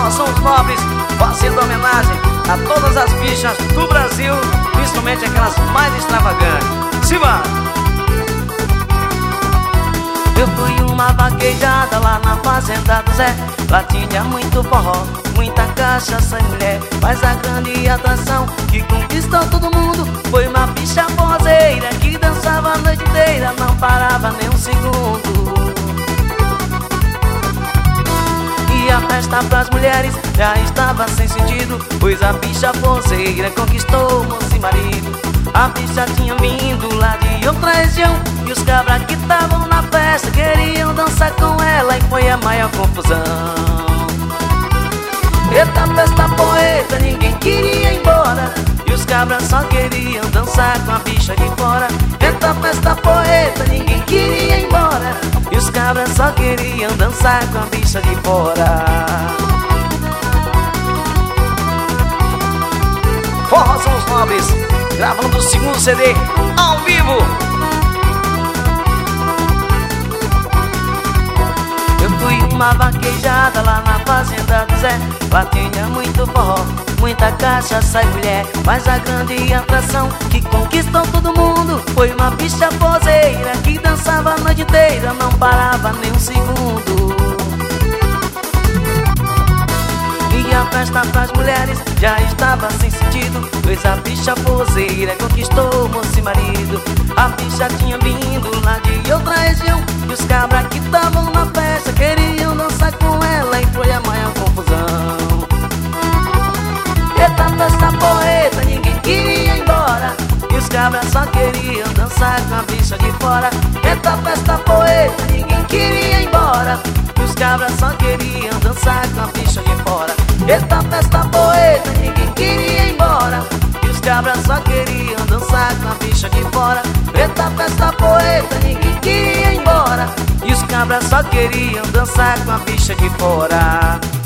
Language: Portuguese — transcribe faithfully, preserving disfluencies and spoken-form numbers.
Forró São os Nobres, fazendo homenagem a todas as bichas do Brasil, principalmente aquelas mais extravagantes. Simbora! Eu fui uma vaquejada lá na fazenda do Zé. Lá tinha muito forró, muita cachaça e mulher. Mas a grande atração que conquistou todo mundo foi uma bicha forrozeira que dançava a noite inteira, não parava nem um segundo. E a festa pras mulheres já estava sem sentido, pois a bicha forrozeira conquistou moço e marido. A bicha tinha vindo lá de outra região e os cabras que estavam na festa queriam dançar com ela, e foi a maior confusão. Eita festa poeta, ninguém queria ir embora, e os cabras só queriam dançar com a bicha de fora. Eita festa poeta, ninguém queria ir embora, e os cabras só queriam dançar com a bicha de fora. Forró São os Nobres, gravando o segundo C D ao vivo. Eu fui uma vaquejada lá na fazenda do Zé. Lá tinha muito forró, muita cachaça e mulher. Mas a grande atração que conquistou todo mundo foi uma bicha forrozeira que dançava a noite inteira, não parava nem um segundo. E a festa pras mulheres já estava sem sentido, pois a bicha forrozeira conquistou moço e marido. A bicha tinha vindo lá de outra região e os cabras que estavam na festa queriam dançar com ela, e foi a maior confusão. Eita festa poeta, ninguém queria ir embora, e os cabras só queriam dançar com a bicha de fora. Eita festa poeta, ninguém queria ir embora, e os cabras só queriam dançar com a bicha de fora. Eita festa poeta, ninguém queria ir embora, e os cabras só queriam dançar com a bicha de fora. Eita festa poeta, ninguém queria ir embora, e os cabras só queriam dançar com a bicha de fora.